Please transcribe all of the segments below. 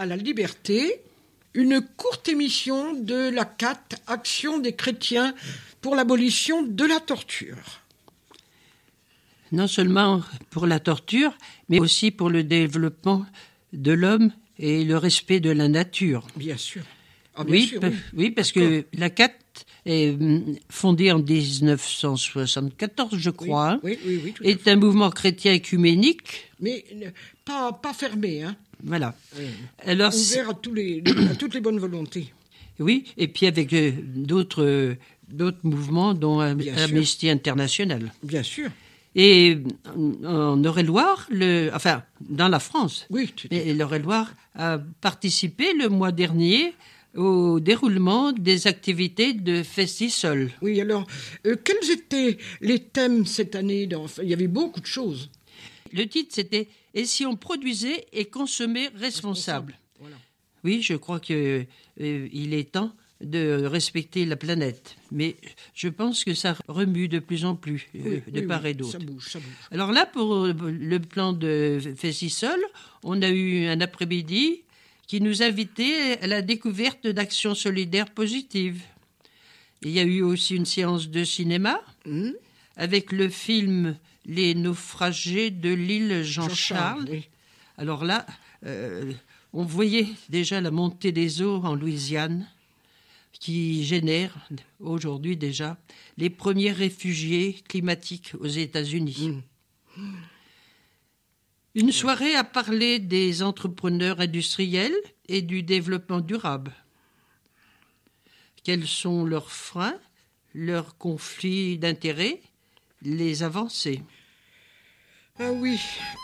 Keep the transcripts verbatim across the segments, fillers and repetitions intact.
à la liberté, une courte émission de la C A T, Action des chrétiens pour l'abolition de la torture. Non seulement pour la torture, mais aussi pour le développement de l'homme et le respect de la nature. Bien sûr. Ah, bien oui, sûr pa- oui. oui, parce que la C A T est fondée en dix-neuf cent soixante-quatorze, je crois, hein, Oui, oui, oui, tout à est fait. un mouvement chrétien écuménique. Mais euh, pas, pas fermé, hein. Voilà. Oui. Alors, c'est- Ouvert à, tous les, à toutes les bonnes volontés. oui, et puis avec euh, d'autres, euh, d'autres mouvements, dont Am- Bien sûr. Amnesty International. Bien sûr. Et en en Eure-et-Loire, le, enfin, dans la France, Oui, tu- tu- et l'Eure-et-Loire a participé le mois dernier au déroulement des activités de Festisol. oui alors, euh, quels étaient les thèmes cette année dans... enfin, il y avait beaucoup de choses. Le titre, c'était « Et si on produisait et consommait responsable ?» Voilà. Oui, je crois qu'il est temps de respecter la planète. Mais je pense que ça remue de plus en plus, euh, Oui, de oui, part oui, et d'autre. Ça bouge, ça bouge. Alors là, pour le plan de Festisol, on a eu un après-midi qui nous invitait à la découverte d'actions solidaires positives. Il y a eu aussi une séance de cinéma Hum, avec le film « Les naufragés de l'île Jean-Charles ». Jean-Charles, oui. Alors là, euh, on voyait déjà la montée des eaux en Louisiane qui génère aujourd'hui déjà les premiers réfugiés climatiques aux États-Unis. Mmh. Une soirée a parlé des entrepreneurs industriels et du développement durable. Quels sont leurs freins, leurs conflits d'intérêts, les avancées? Ah oui.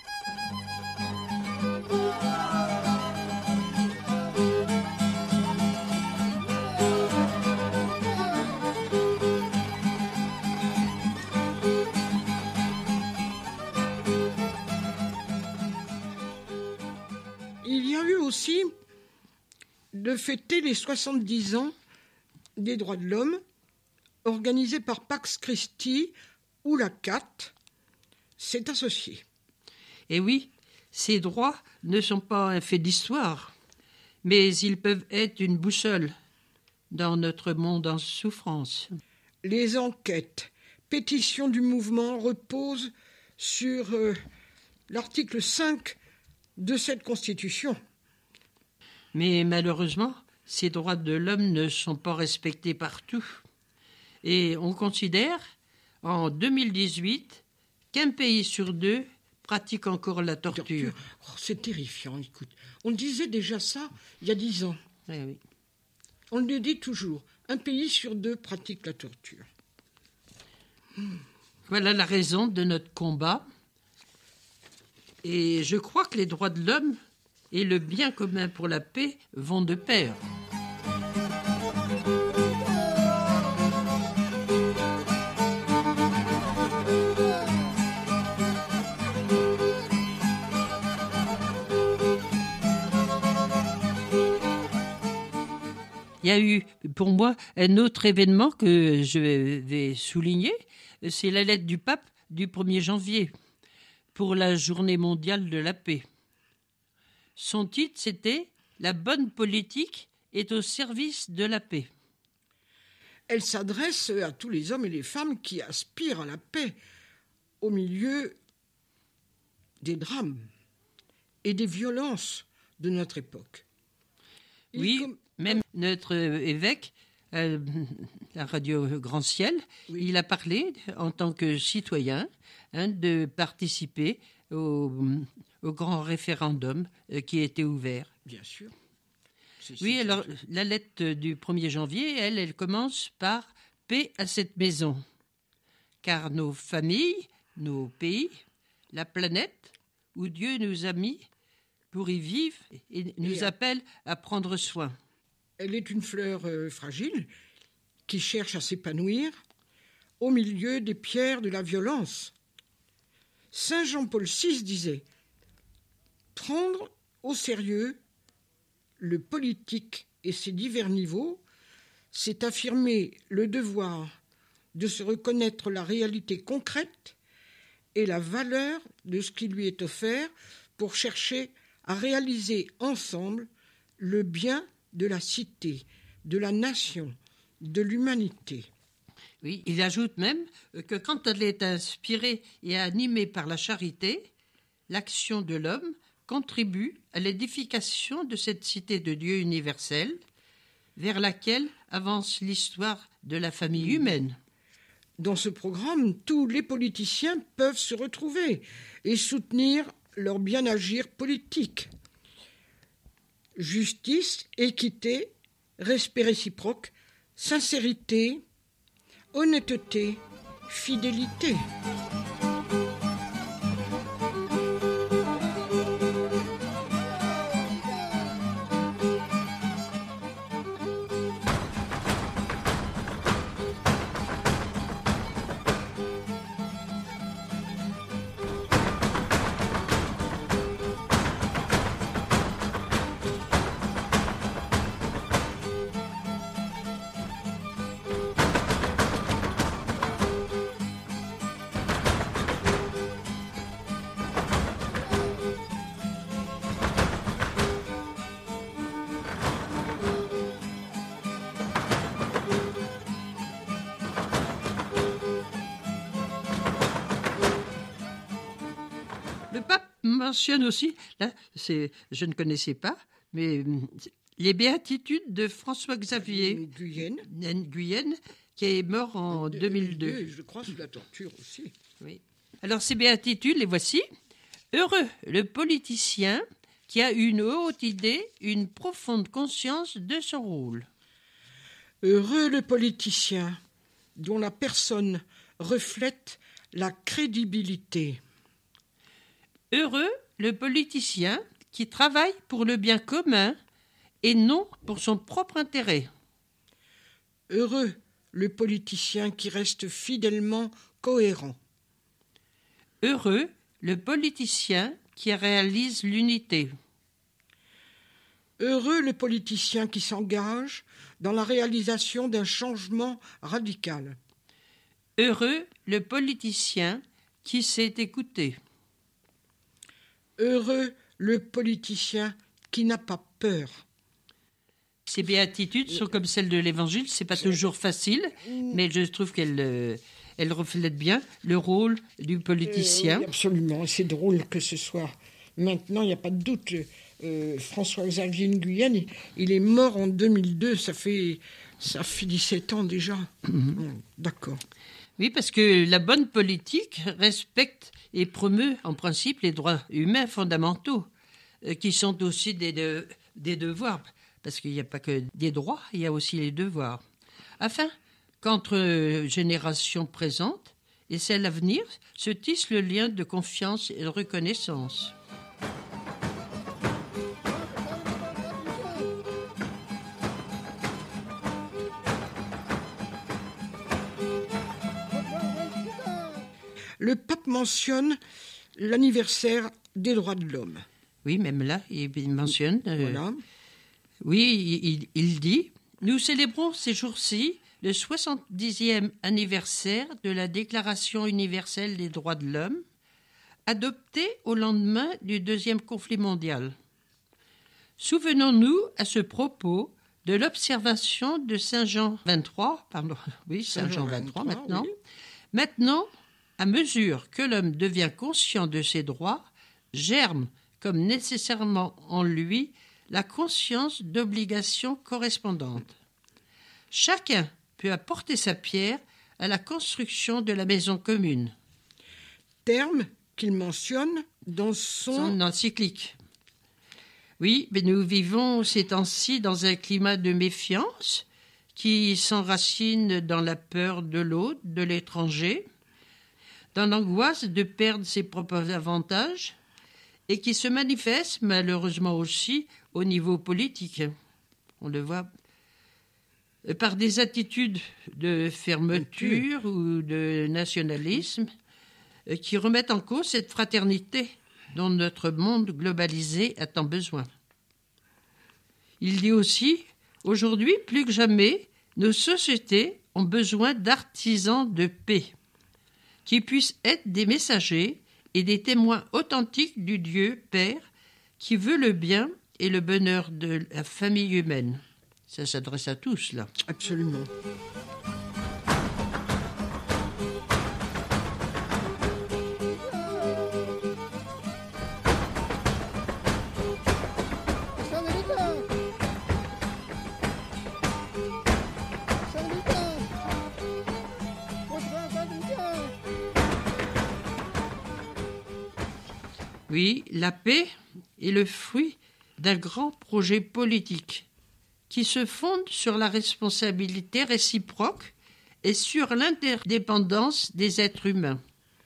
Il y a eu aussi de fêter les soixante-dix ans des droits de l'homme, organisé par Pax Christi, où la C A T s'est associée. Et oui, ces droits ne sont pas un fait d'histoire, mais ils peuvent être une boussole dans notre monde en souffrance. Les enquêtes, pétitions du mouvement reposent sur euh, l'article cinq de cette Constitution. Mais malheureusement, ces droits de l'homme ne sont pas respectés partout. Et on considère, en deux mille dix-huit, qu'un pays sur deux pratique encore la torture. Oh, c'est terrifiant, écoute. On disait déjà ça il y a dix ans. Oui, oui. On le dit toujours. Un pays sur deux pratique la torture. Voilà la raison de notre combat. Et je crois que les droits de l'homme et le bien commun pour la paix vont de pair. Il y a eu, pour moi, un autre événement que je vais souligner, c'est la lettre du pape du premier janvier pour la journée mondiale de la paix. Son titre, c'était « La bonne politique est au service de la paix ». Elle s'adresse à tous les hommes et les femmes qui aspirent à la paix au milieu des drames et des violences de notre époque. Il Oui, com- même notre évêque, euh, la radio Grand Ciel, Oui. il a parlé en tant que citoyen hein, de participer au, au grand référendum euh, qui a été ouvert. Bien sûr. C'est- Oui, c'est- alors la lettre du premier janvier, elle, elle commence par « Paix à cette maison », car nos familles, nos pays, la planète où Dieu nous a mis pour y vivre et nous Et à- appelle à prendre soin. Elle est une fleur euh, fragile qui cherche à s'épanouir au milieu des pierres de la violence. Saint Jean-Paul six disait « Prendre au sérieux le politique et ses divers niveaux, c'est affirmer le devoir de se reconnaître la réalité concrète et la valeur de ce qui lui est offert pour chercher à réaliser ensemble le bien de la cité, de la nation, de l'humanité. Oui, il ajoute même que quand elle est inspirée et animée par la charité, l'action de l'homme contribue à l'édification de cette cité de Dieu universelle vers laquelle avance l'histoire de la famille humaine. Dans ce programme, tous les politiciens peuvent se retrouver et soutenir leur bien-agir politique. Justice, équité, respect réciproque, sincérité, honnêteté, fidélité. Le pape mentionne aussi, là, c'est, je ne connaissais pas, mais les béatitudes de François-Xavier Guyenne. Guyenne, qui est mort en deux mille deux. Je crois sous la torture aussi. Oui. Alors ces béatitudes, les voici. Heureux le politicien qui a une haute idée, une profonde conscience de son rôle. Heureux le politicien dont la personne reflète la crédibilité. Heureux le politicien qui travaille pour le bien commun et non pour son propre intérêt. Heureux le politicien qui reste fidèlement cohérent. Heureux le politicien qui réalise l'unité. Heureux le politicien qui s'engage dans la réalisation d'un changement radical. Heureux le politicien qui sait écouter. Heureux le politicien qui n'a pas peur. Ces béatitudes sont comme celles de l'Évangile, c'est pas toujours facile, mais je trouve qu'elles euh, elles reflètent bien le rôle du politicien. Euh, oui, absolument, c'est drôle que ce soit maintenant, il n'y a pas de doute. Euh, François-Xavier Nguyen, il, il est mort en deux mille deux, ça fait, ça fait dix-sept ans déjà. Mm-hmm. Bon, d'accord. Oui, parce que la bonne politique respecte et promeut en principe les droits humains fondamentaux, euh, qui sont aussi des, de, des devoirs, parce qu'il n'y a pas que des droits, il y a aussi les devoirs, afin qu'entre générations présentes et celles à venir se tisse le lien de confiance et de reconnaissance. Le pape mentionne l'anniversaire des droits de l'homme. Oui, même là, il mentionne. Euh, voilà. Oui, il, il dit « Nous célébrons ces jours-ci le soixante-dixième anniversaire de la Déclaration universelle des droits de l'homme, adoptée au lendemain du deuxième conflit mondial. Souvenons-nous à ce propos de l'observation de Saint Jean vingt-trois, pardon, oui, Saint Jean vingt-trois maintenant. Oui. Maintenant, à mesure que l'homme devient conscient de ses droits, germe comme nécessairement en lui la conscience d'obligations correspondantes. Chacun peut apporter sa pierre à la construction de la maison commune. » Terme qu'il mentionne dans son... son encyclique. Oui, mais nous vivons ces temps-ci dans un climat de méfiance qui s'enracine dans la peur de l'autre, de l'étranger, dans l'angoisse de perdre ses propres avantages et qui se manifeste malheureusement aussi au niveau politique. On le voit par des attitudes de fermeture ou de nationalisme qui remettent en cause cette fraternité dont notre monde globalisé a tant besoin. Il dit aussi, aujourd'hui, plus que jamais, nos sociétés ont besoin d'artisans de paix qui puissent être des messagers et des témoins authentiques du Dieu Père qui veut le bien et le bonheur de la famille humaine. Ça s'adresse à tous, là. Absolument. Oui, la paix est le fruit d'un grand projet politique qui se fonde sur la responsabilité réciproque et sur l'interdépendance des êtres humains.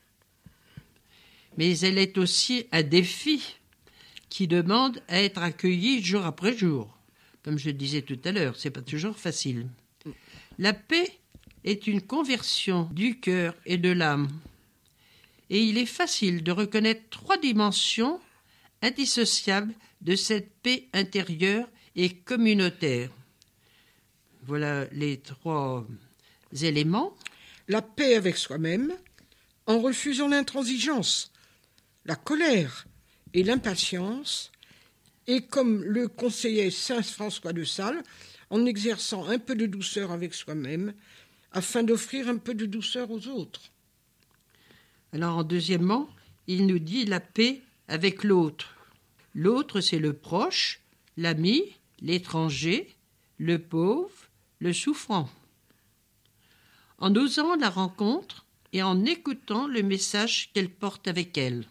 Mais elle est aussi un défi qui demande à être accueilli jour après jour. Comme je disais tout à l'heure, ce n'est pas toujours facile. La paix est une conversion du cœur et de l'âme. Et il est facile de reconnaître trois dimensions indissociables de cette paix intérieure et communautaire. Voilà les trois éléments. La paix avec soi-même, en refusant l'intransigeance, la colère et l'impatience, et comme le conseillait saint François de Sales, en exerçant un peu de douceur avec soi-même, afin d'offrir un peu de douceur aux autres. Alors, deuxièmement, il nous dit la paix avec l'autre. L'autre, c'est le proche, l'ami, l'étranger, le pauvre, le souffrant. En osant la rencontre et en écoutant le message qu'elle porte avec elle.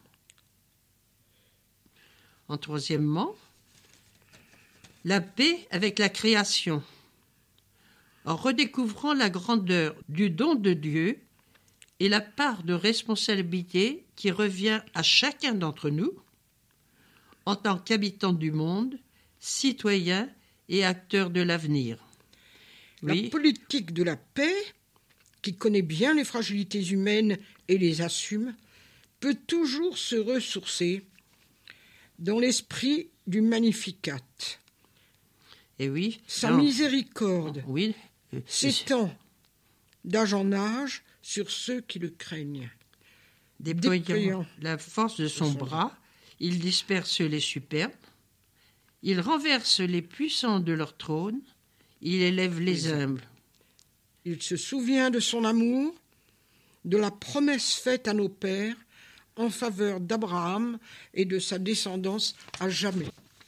En troisièmement, la paix avec la création. En redécouvrant la grandeur du don de Dieu et la part de responsabilité qui revient à chacun d'entre nous, en tant qu'habitants du monde, citoyens et acteurs de l'avenir. Oui. La politique de la paix, qui connaît bien les fragilités humaines et les assume, peut toujours se ressourcer dans l'esprit du Magnificat. Et oui. Sa non. miséricorde Oui. s'étend d'âge en âge sur ceux qui le craignent. Déployant, Déployant la force de son, son bras, il disperse les superbes, il renverse les puissants de leur trône, il élève les humbles. Il se souvient de son amour, de la promesse faite à nos pères en faveur d'Abraham et de sa descendance à jamais.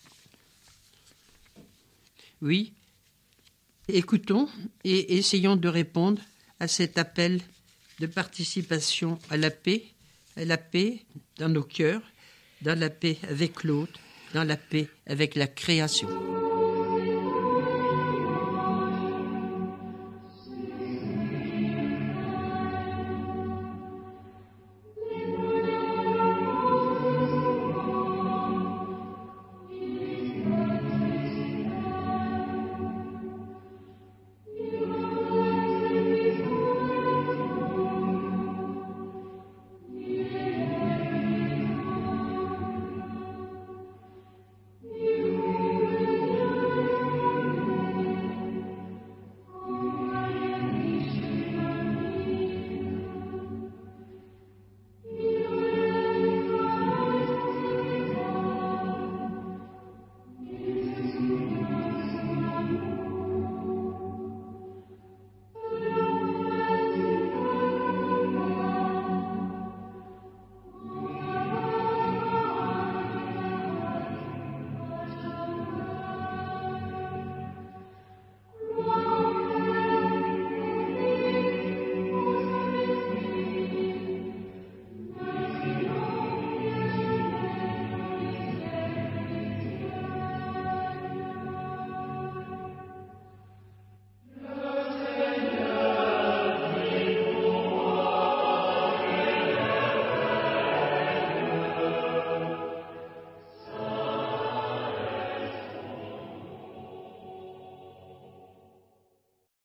Oui, écoutons et essayons de répondre à cet appel de participation à la paix, à la paix dans nos cœurs, dans la paix avec l'autre, dans la paix avec la création.